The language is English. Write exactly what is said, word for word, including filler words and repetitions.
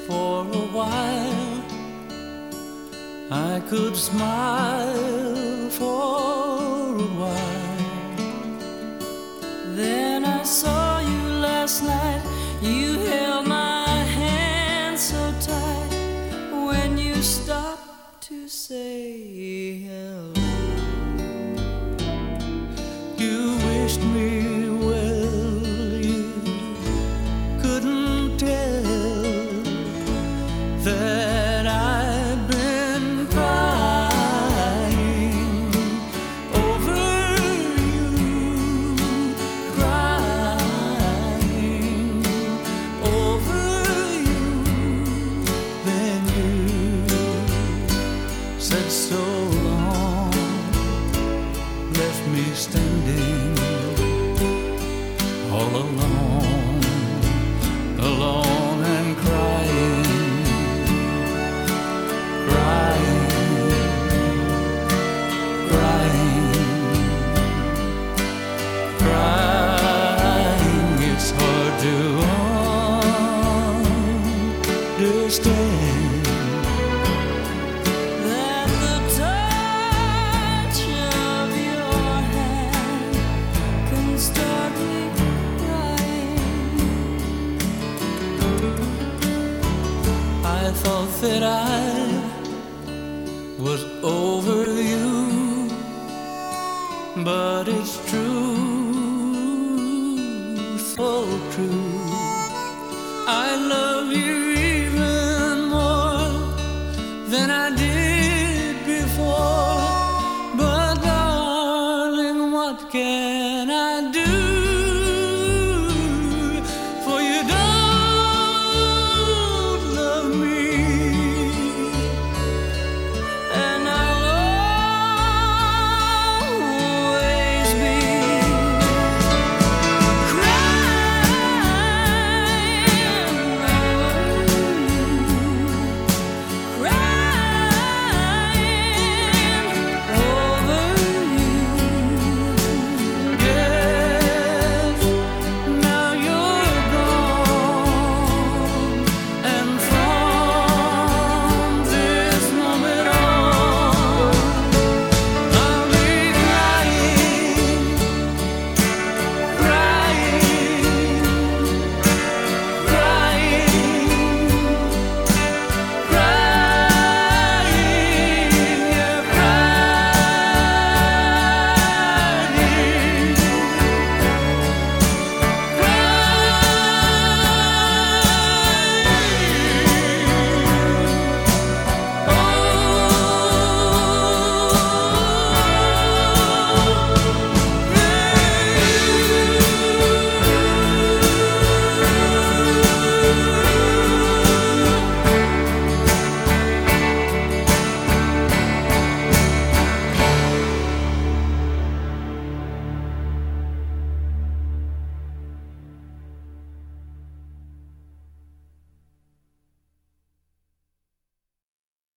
for a while. I could smile for a while. Then I saw you last night. You held my hand so tight when you stopped to say hello. You wished me well. You couldn't tell that I'd been crying over you, crying over you. Then you said so long, left me standing all alone, alone and crying, crying, crying, crying. It's hard to understand that the touch of your hand can start me crying. I thought that I was over you, but it's true. So